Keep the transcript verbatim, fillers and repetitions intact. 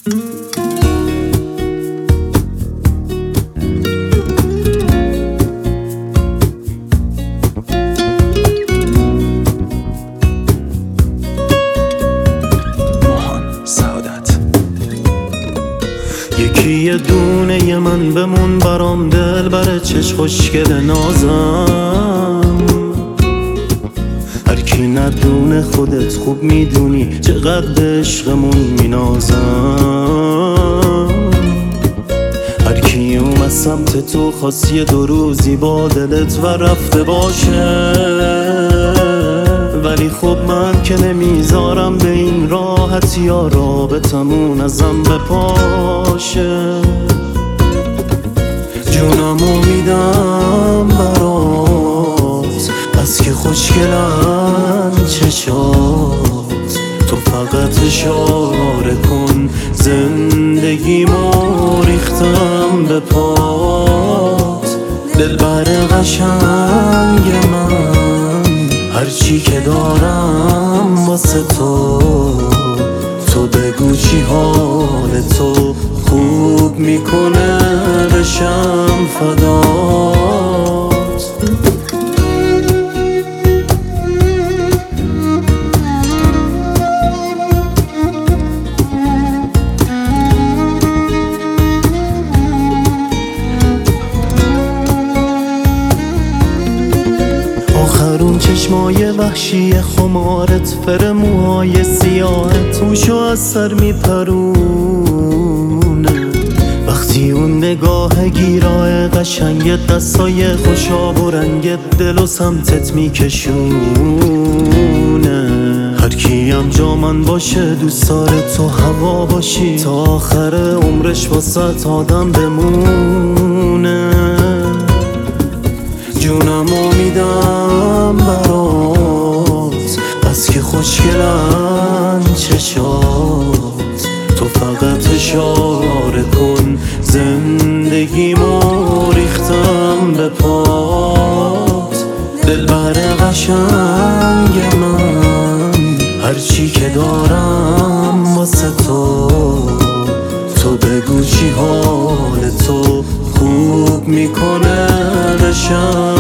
یکی یه دونه ی من بمون برام دل بره چش خوشگل نازم، هر کی ندونه خودت خوب میدونی چقدر به عشقمون مینازم. هر کی اومد سمت تو خواست یه دو روزی با دلت و رفته باشه، ولی خب من که نمیذارم به این راحتی یا رابطمون ازم بپاشه. جونمو میدم برات، بس که خوشگلن چشات، تو فقط اشاره کن زندگیمو ریختم به پات. دلبر قشنگ من، هرچی که دارم واسه تو، تو بگو چی حال تو خوب میکنه بشم فدات. آخرون چشمای وحشی خمارت، فر موهای سیاهت توشو از سر میپرونه. وقتی اون نگاه گیرای قشنگت، دستای خوشاب و رنگت دل و سمتت میکشونه. هر کی هم جا من باشه دوست داره تو هوا باشی، تا آخر عمرش واسه آدم بمونه. جونمو میدم برات، بس که خوشگلن چشات، تو فقط اشاره کن زندگیمو ریختم به پات. دلبر قشنگ من، هرچی که دارم واسه تو، تو بگو چی حال تو خوب میکنه بشم